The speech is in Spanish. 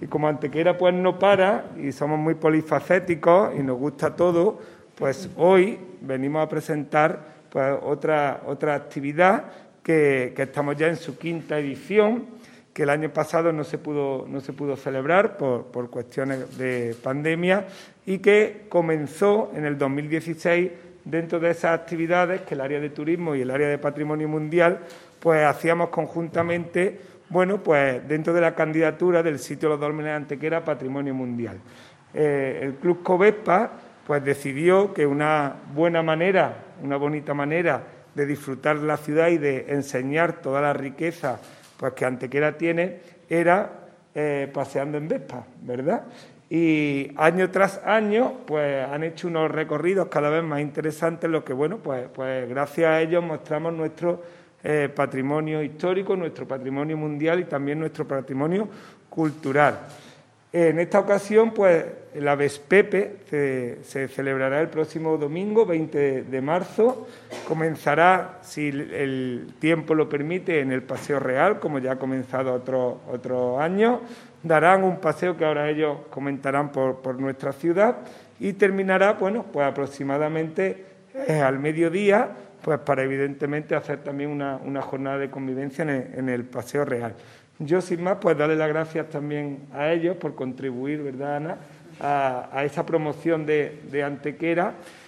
Y como Antequera pues no para y somos muy polifacéticos y nos gusta todo, pues hoy venimos a presentar pues otra actividad que estamos ya en su 5ª edición, que el año pasado no se pudo celebrar por cuestiones de pandemia y que comenzó en el 2016 dentro de esas actividades que el área de turismo y el área de patrimonio mundial pues hacíamos conjuntamente, bueno, pues dentro de la candidatura del sitio Los Dólmenes de Antequera Patrimonio Mundial. El Club Covespa pues decidió que una bonita manera de disfrutar la ciudad y de enseñar toda la riqueza pues que Antequera tiene era paseando en Vespa, ¿verdad? Y año tras año pues han hecho unos recorridos cada vez más interesantes, lo que, bueno, pues gracias a ellos mostramos nuestro patrimonio histórico, nuestro patrimonio mundial y también nuestro patrimonio cultural. En esta ocasión, pues, la Vespepe se celebrará el próximo domingo, 20 de marzo. Comenzará, si el tiempo lo permite, en el Paseo Real, como ya ha comenzado otros años. Darán un paseo que ahora ellos comentarán por nuestra ciudad y terminará, bueno, pues aproximadamente al mediodía, pues para evidentemente hacer también una jornada de convivencia en el Paseo Real. Yo, sin más, pues darle las gracias también a ellos por contribuir, ¿verdad, Ana?, a esa promoción de Antequera